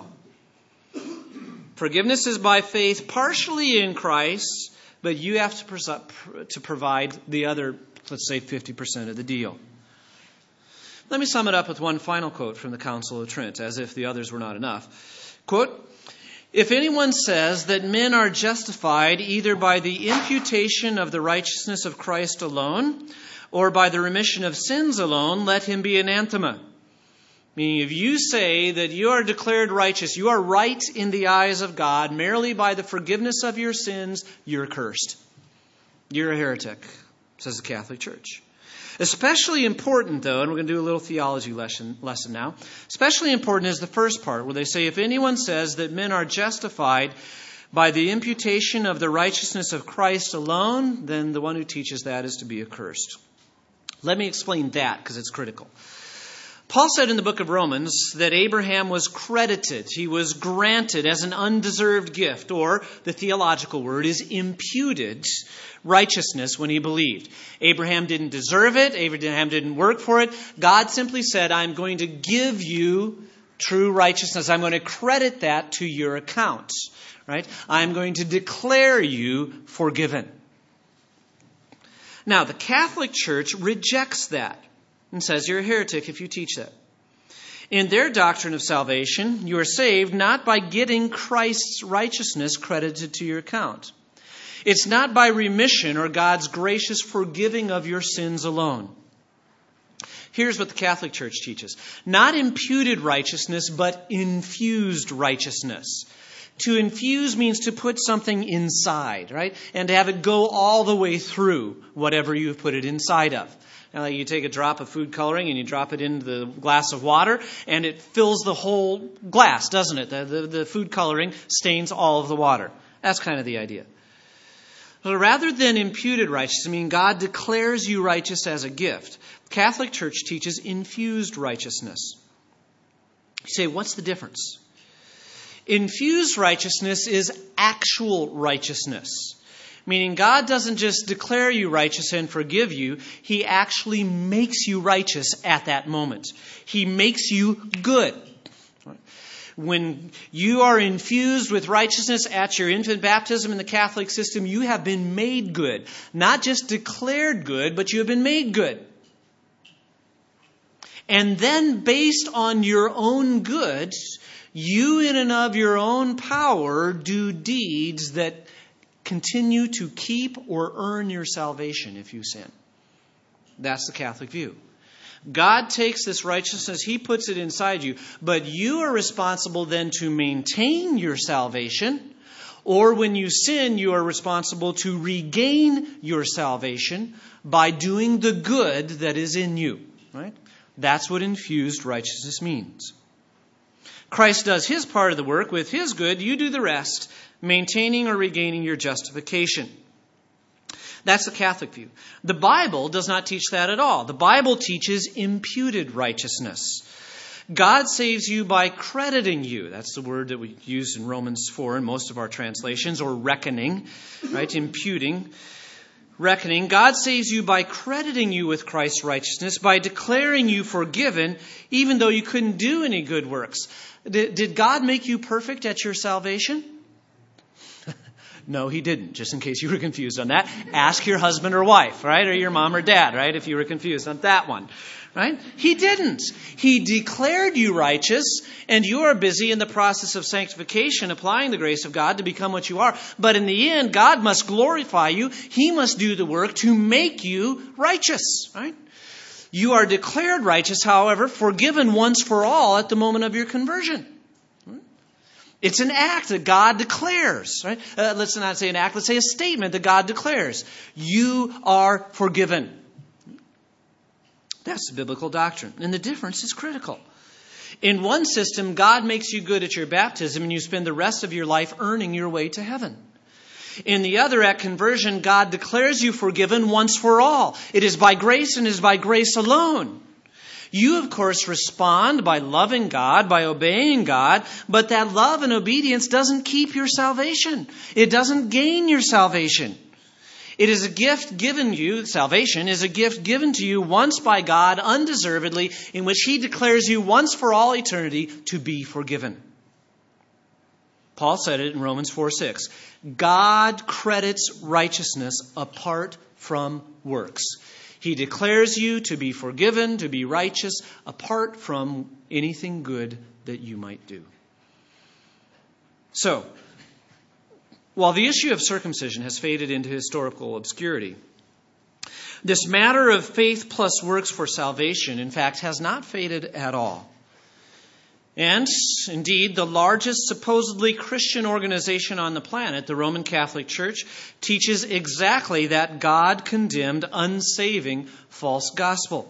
Forgiveness is by faith partially in Christ, but you have to provide the other, let's say, 50% of the deal. Let me sum it up with one final quote from the Council of Trent, as if the others were not enough. Quote, "If anyone says that men are justified either by the imputation of the righteousness of Christ alone or by the remission of sins alone, let him be anathema." Meaning, if you say that you are declared righteous, you are right in the eyes of God merely by the forgiveness of your sins, you're cursed. You're a heretic, says the Catholic Church. Especially important, though, and we're going to do a little theology lesson now. Especially important is the first part, where they say, if anyone says that men are justified by the imputation of the righteousness of Christ alone, then the one who teaches that is to be accursed. Let me explain that, because it's critical. Paul said in the book of Romans that Abraham was credited, he was granted as an undeserved gift, or the theological word is imputed righteousness when he believed. Abraham didn't deserve it. Abraham didn't work for it. God simply said, I'm going to give you true righteousness. I'm going to credit that to your account. Right? I'm going to declare you forgiven. Now, the Catholic Church rejects that and says you're a heretic if you teach that. In their doctrine of salvation, you are saved not by getting Christ's righteousness credited to your account. It's not by remission or God's gracious forgiving of your sins alone. Here's what the Catholic Church teaches. Not imputed righteousness, but infused righteousness. To infuse means to put something inside, right? And to have it go all the way through whatever you've put it inside of. Now, you take a drop of food coloring and you drop it into the glass of water, and it fills the whole glass, doesn't it? The food coloring stains all of the water. That's kind of the idea. But rather than imputed righteousness, I mean God declares you righteous as a gift. The Catholic Church teaches infused righteousness. You say, what's the difference? Infused righteousness is actual righteousness. Meaning God doesn't just declare you righteous and forgive you. He actually makes you righteous at that moment. He makes you good. When you are infused with righteousness at your infant baptism in the Catholic system, you have been made good. Not just declared good, but you have been made good. And then based on your own good, you in and of your own power do deeds that continue to keep or earn your salvation if you sin. That's the Catholic view. God takes this righteousness, He puts it inside you, but you are responsible then to maintain your salvation, or when you sin, you are responsible to regain your salvation by doing the good that is in you. Right? That's what infused righteousness means. Christ does His part of the work with His good, you do the rest, maintaining or regaining your justification. That's the Catholic view. The Bible does not teach that at all. The Bible teaches imputed righteousness. God saves you by crediting you. That's the word that we use in Romans 4 in most of our translations, or reckoning, right? Imputing. Reckoning. God saves you by crediting you with Christ's righteousness, by declaring you forgiven, even though you couldn't do any good works. Did God make you perfect at your salvation? No, He didn't. Just in case you were confused on that, ask your husband or wife, right? Or your mom or dad, right? If you were confused on that one, right? He didn't. He declared you righteous, and you are busy in the process of sanctification, applying the grace of God to become what you are. But in the end, God must glorify you. He must do the work to make you righteous, right? You are declared righteous, however, forgiven once for all at the moment of your conversion. It's an act that God declares. Right? Let's not say an act. Let's say a statement that God declares. You are forgiven. That's biblical doctrine. And the difference is critical. In one system, God makes you good at your baptism and you spend the rest of your life earning your way to heaven. In the other, at conversion, God declares you forgiven once for all. It is by grace and is by grace alone. You, of course, respond by loving God, by obeying God, but that love and obedience doesn't keep your salvation. It doesn't gain your salvation. It is a gift given you, salvation is a gift given to you once by God undeservedly, in which He declares you once for all eternity to be forgiven. Paul said it in Romans 4:6. God credits righteousness apart from works. He declares you to be forgiven, to be righteous, apart from anything good that you might do. So, while the issue of circumcision has faded into historical obscurity, this matter of faith plus works for salvation, in fact, has not faded at all. And, indeed, the largest supposedly Christian organization on the planet, the Roman Catholic Church, teaches exactly that God-condemned, unsaving false gospel.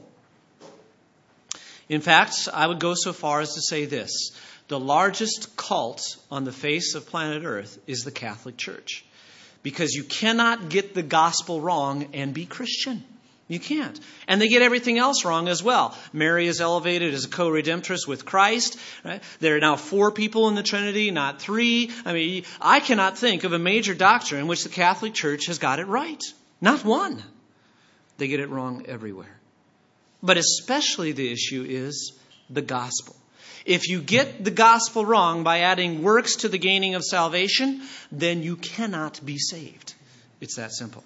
In fact, I would go so far as to say this. The largest cult on the face of planet Earth is the Catholic Church. Because you cannot get the gospel wrong and be Christian. You can't. And they get everything else wrong as well. Mary is elevated as a co-redemptress with Christ. Right? There are now 4 people in the Trinity, not 3. I mean, I cannot think of a major doctrine in which the Catholic Church has got it right. Not one. They get it wrong everywhere. But especially the issue is the gospel. If you get the gospel wrong by adding works to the gaining of salvation, then you cannot be saved. It's that simple.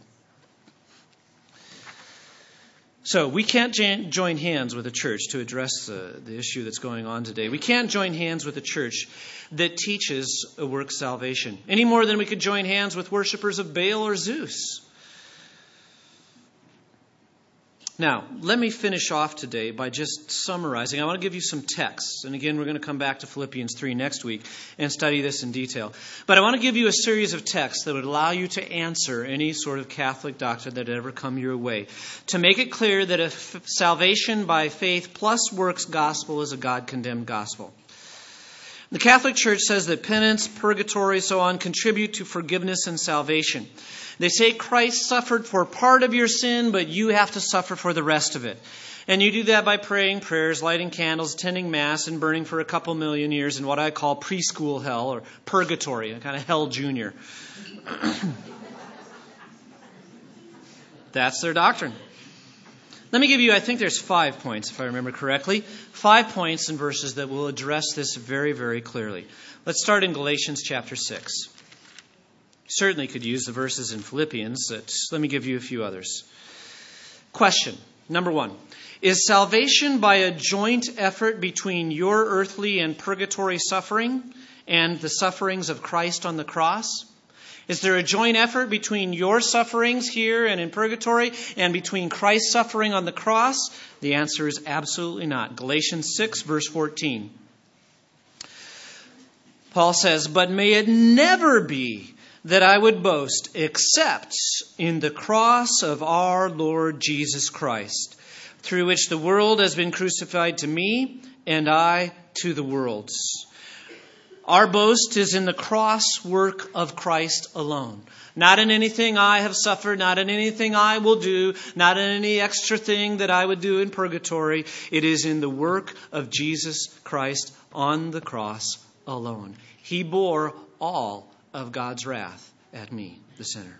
So we can't join hands with a church to address the issue that's going on today. We can't join hands with a church that teaches a work salvation any more than we could join hands with worshipers of Baal or Zeus. Now, let me finish off today by just summarizing. I want to give you some texts. And again, we're going to come back to Philippians 3 next week and study this in detail. But I want to give you a series of texts that would allow you to answer any sort of Catholic doctrine that had ever come your way. To make it clear that a salvation by faith plus works gospel is a God-condemned gospel. The Catholic Church says that penance, purgatory, so on, contribute to forgiveness and salvation. They say Christ suffered for part of your sin, but you have to suffer for the rest of it. And you do that by praying prayers, lighting candles, attending Mass, and burning for a couple million years in what I call preschool hell, or purgatory, a kind of hell junior. That's their doctrine. Let me give you, I think there's 5 points, if I remember correctly. 5 points and verses that will address this very, very clearly. Let's start in Galatians chapter 6. Certainly could use the verses in Philippians. Let me give you a few others. Question, number 1. Is salvation by a joint effort between your earthly and purgatory suffering and the sufferings of Christ on the cross? Is there a joint effort between your sufferings here and in purgatory and between Christ's suffering on the cross? The answer is absolutely not. Galatians 6, verse 14. Paul says, "But may it never be that I would boast except in the cross of our Lord Jesus Christ, through which the world has been crucified to me and I to the world." Our boast is in the cross work of Christ alone. Not in anything I have suffered, not in anything I will do, not in any extra thing that I would do in purgatory. It is in the work of Jesus Christ on the cross alone. He bore all of God's wrath at me, the sinner.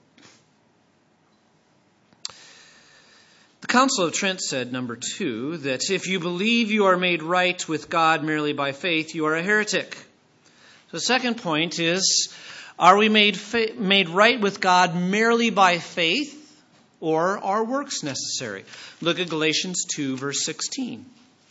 The Council of Trent said, number 2, that if you believe you are made right with God merely by faith, you are a heretic. The second point is, are we made right with God merely by faith, or are works necessary? Look at Galatians 2, verse 16.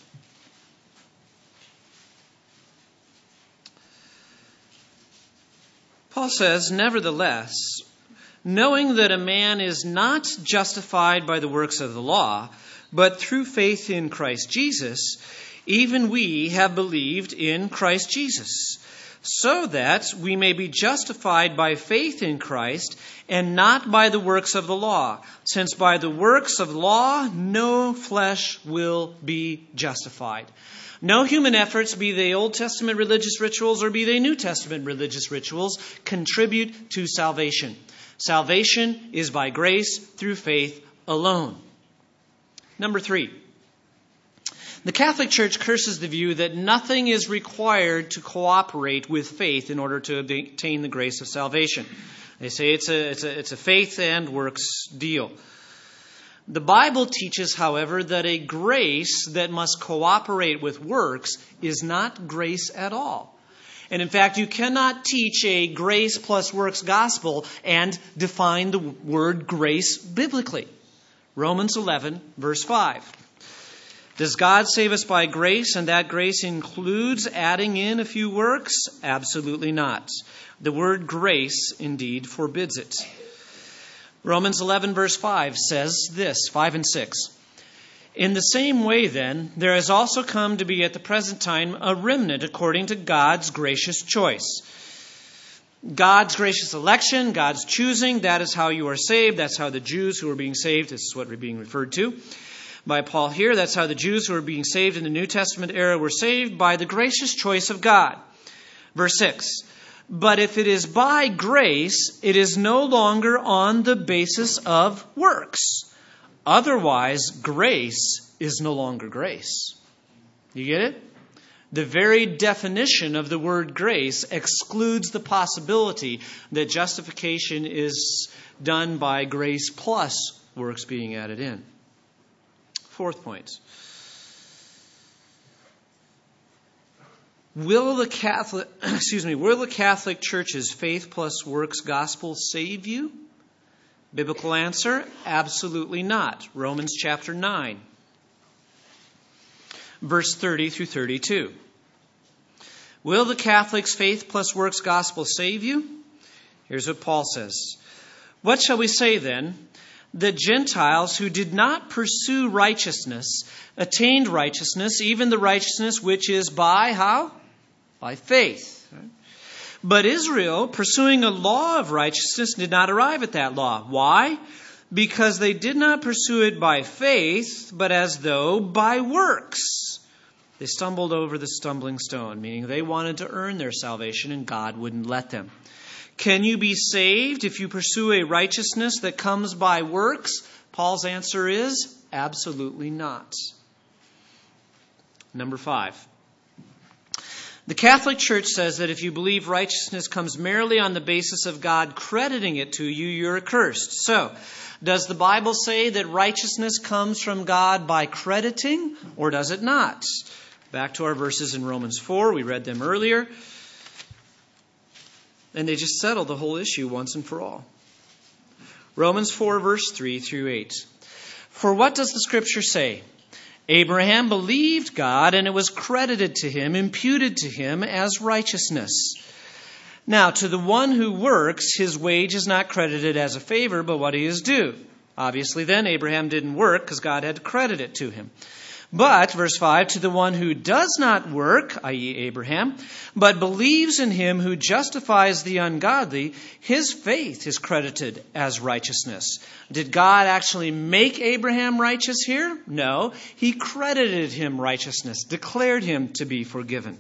Paul says, "Nevertheless, knowing that a man is not justified by the works of the law, but through faith in Christ Jesus, even we have believed in Christ Jesus, so that we may be justified by faith in Christ and not by the works of the law, since by the works of law no flesh will be justified. No human efforts, be they Old Testament religious rituals or be they New Testament religious rituals, contribute to salvation. Salvation is by grace through faith alone. Number 3. The Catholic Church curses the view that nothing is required to cooperate with faith in order to obtain the grace of salvation. They say it's a faith and works deal. The Bible teaches, however, that a grace that must cooperate with works is not grace at all. And in fact, you cannot teach a grace plus works gospel and define the word grace biblically. Romans 11, verse 5. Does God save us by grace, and that grace includes adding in a few works? Absolutely not. The word grace indeed forbids it. Romans 11, verse 5 says this, 5 and 6. In the same way, then, there has also come to be at the present time a remnant according to God's gracious choice. God's gracious election, God's choosing, that is how you are saved. That's how the Jews who are being saved, this is what we're being referred to by Paul here. That's how the Jews who are being saved in the New Testament era were saved, by the gracious choice of God. Verse 6. But if it is by grace, it is no longer on the basis of works. Otherwise, grace is no longer grace. You get it? The very definition of the word grace excludes the possibility that justification is done by grace plus works being added in. 4th point. Will the Catholic Church's faith plus works gospel save you? Biblical answer, absolutely not. Romans chapter 9, verse 30 through 32. Will the Catholic's faith plus works gospel save you? Here's what Paul says. What shall we say then? The Gentiles who did not pursue righteousness attained righteousness, even the righteousness which is by how? By faith. But Israel, pursuing a law of righteousness, did not arrive at that law. Why? Because they did not pursue it by faith, but as though by works. They stumbled over the stumbling stone, meaning they wanted to earn their salvation and God wouldn't let them. Can you be saved if you pursue a righteousness that comes by works? Paul's answer is absolutely not. Number 5. The Catholic Church says that if you believe righteousness comes merely on the basis of God crediting it to you, you're accursed. So, does the Bible say that righteousness comes from God by crediting, or does it not? Back to our verses in Romans 4. We read them earlier. And they just settle the whole issue once and for all. Romans 4, verse 3 through 8. For what does the Scripture say? Abraham believed God, and it was credited to him, imputed to him as righteousness. Now, to the one who works, his wage is not credited as a favor, but what he is due. Obviously, then, Abraham didn't work because God had to credit it to him. But, verse 5, to the one who does not work, i.e. Abraham, but believes in him who justifies the ungodly, his faith is credited as righteousness. Did God actually make Abraham righteous here? No. He credited him righteousness, declared him to be forgiven.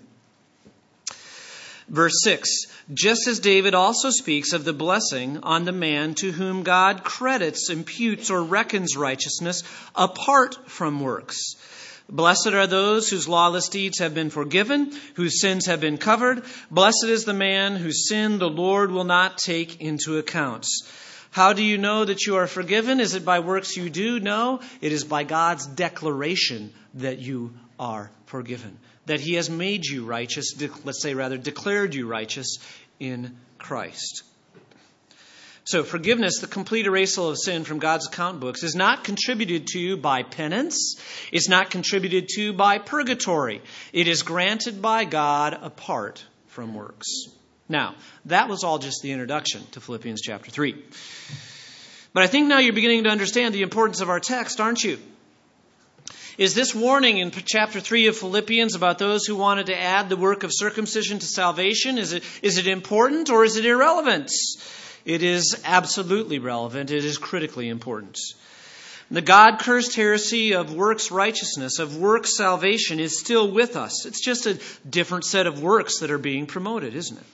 Verse 6, just as David also speaks of the blessing on the man to whom God credits, imputes, or reckons righteousness apart from works. Blessed are those whose lawless deeds have been forgiven, whose sins have been covered. Blessed is the man whose sin the Lord will not take into account. How do you know that you are forgiven? Is it by works you do? No, it is by God's declaration that you are forgiven. That He has made you righteous, declared you righteous in Christ. So forgiveness, the complete erasal of sin from God's account books, is not contributed to you by penance. It's not contributed to by purgatory. It is granted by God apart from works. Now, that was all just the introduction to Philippians chapter 3. But I think now you're beginning to understand the importance of our text, aren't you? Is this warning in chapter 3 of Philippians about those who wanted to add the work of circumcision to salvation, is it important or is it irrelevant? It is absolutely relevant. It is critically important. The God-cursed heresy of works righteousness, of works salvation, is still with us. It's just a different set of works that are being promoted, isn't it?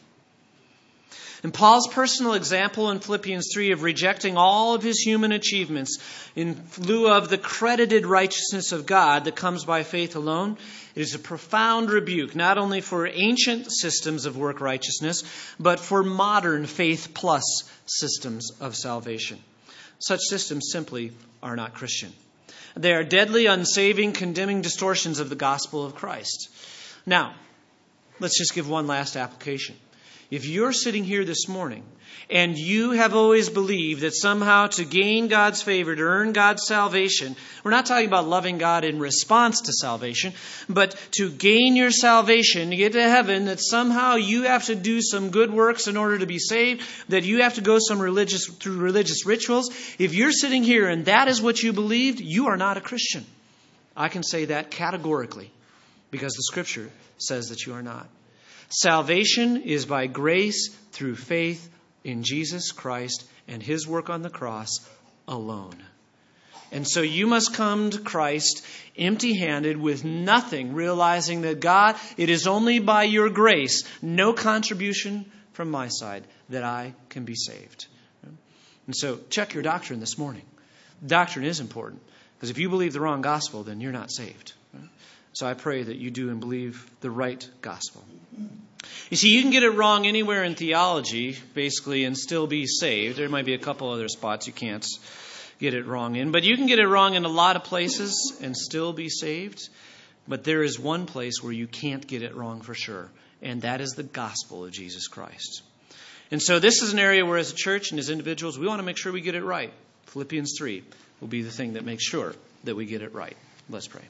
And Paul's personal example in Philippians 3 of rejecting all of his human achievements in lieu of the credited righteousness of God that comes by faith alone, it is a profound rebuke, not only for ancient systems of work righteousness, but for modern faith plus systems of salvation. Such systems simply are not Christian. They are deadly, unsaving, condemning distortions of the gospel of Christ. Now, let's just give one last application. If you're sitting here this morning and you have always believed that somehow to gain God's favor, to earn God's salvation, we're not talking about loving God in response to salvation, but to gain your salvation, to get to heaven, that somehow you have to do some good works in order to be saved, that you have to go through religious rituals. If you're sitting here and that is what you believed, you are not a Christian. I can say that categorically because the Scripture says that you are not. Salvation is by grace through faith in Jesus Christ and His work on the cross alone. And so you must come to Christ empty-handed with nothing, realizing that God, it is only by your grace, no contribution from my side, that I can be saved. And so check your doctrine this morning. Doctrine is important, because if you believe the wrong gospel, then you're not saved. So I pray that you do and believe the right gospel. You see, you can get it wrong anywhere in theology, basically, and still be saved. There might be a couple other spots you can't get it wrong in. But you can get it wrong in a lot of places and still be saved. But there is one place where you can't get it wrong for sure, and that is the gospel of Jesus Christ. And so this is an area where as a church and as individuals, we want to make sure we get it right. Philippians 3 will be the thing that makes sure that we get it right. Let's pray.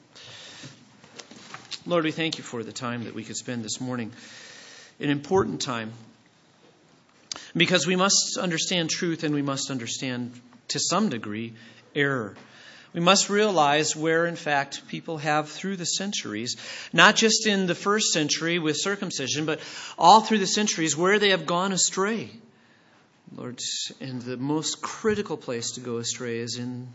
Lord, we thank you for the time that we could spend this morning. An important time. Because we must understand truth and we must understand, to some degree, error. We must realize where, in fact, people have through the centuries, not just in the first century with circumcision, but all through the centuries, where they have gone astray. Lord, and the most critical place to go astray is in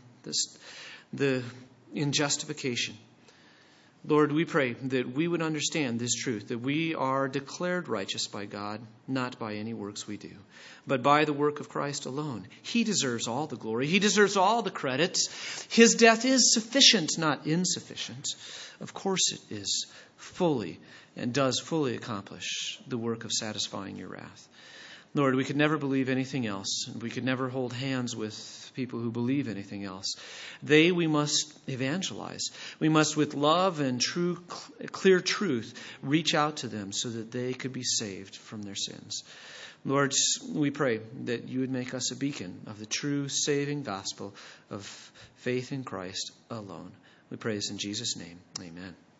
justification. Lord, we pray that we would understand this truth, that we are declared righteous by God, not by any works we do, but by the work of Christ alone. He deserves all the glory. He deserves all the credit. His death is sufficient, not insufficient. Of course it is fully and does fully accomplish the work of satisfying your wrath. Lord, we could never believe anything else, and we could never hold hands with people who believe anything else. We must evangelize. We must, with love and clear truth, reach out to them so that they could be saved from their sins. Lord, we pray that you would make us a beacon of the true saving gospel of faith in Christ alone. We pray this in Jesus' name. Amen.